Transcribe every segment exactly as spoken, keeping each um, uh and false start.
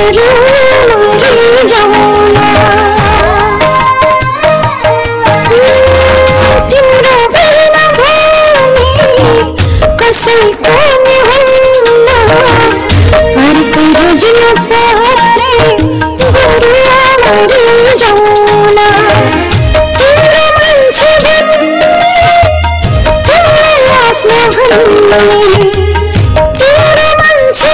बरु मरी जाऊला तिम्रो बिना भने कसैको नि हुन्न अर्को रोज नपारे बरु मरी जाऊला तिम्रो मान्छे बन्ने तिम्रो आफ्नो भन्ने तिम्रो मान्छे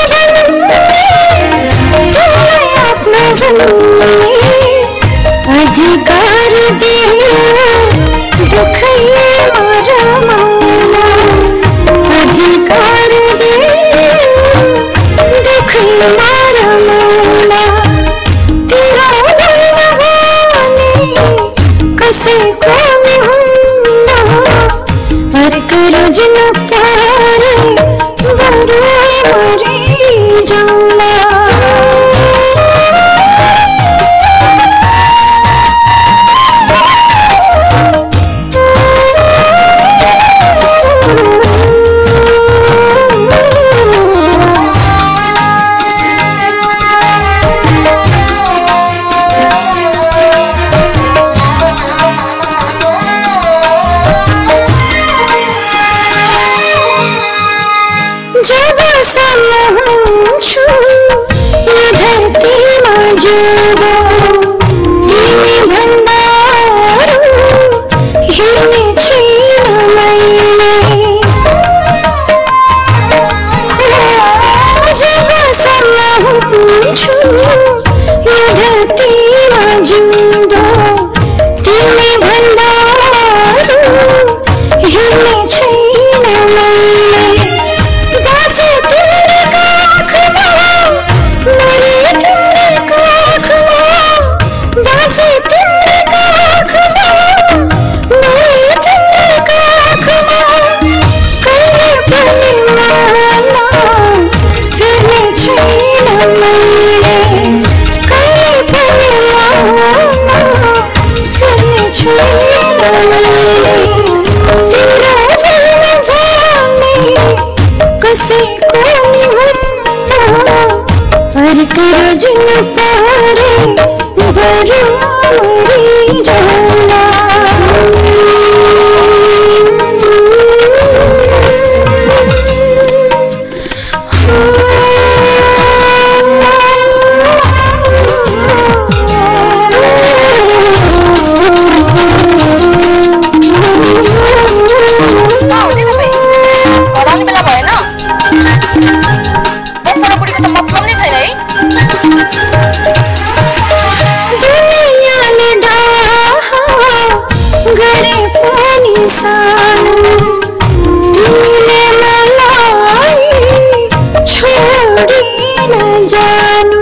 अधिकार दियो दुखैले मरमाउला अधिकार दियो दुखैले मरमाउला तिम्रो बिना भने कसैको नि हुन्न अर्को रोज नपारे बरु मरी जाऊला जब सम्झन्छु यो धरतीमा जुदो तिमी भन्दा अरू हेर्ने छैन मैले जब सम्झन्छु यो धरतीमा जुदो तिमी भन्दा अरू हेर्ने छैन मैले बाजे तिम्रो काखमा मरे तिम्रो काखमा बाजे तिम्रो काखमा मरे तिम्रो काखमा कहिले पनि मनमा फेर्ने छैन मैले कहिले पनि मनमा फेर्ने छैन मैले तिम्रो बिना भने कसैको नि हुन्न अर्को रोज नपारे बरु मरी जाऊला दुनियाँले डाहा गरे पनि सानो तिमीले मलाई छोडी नजानु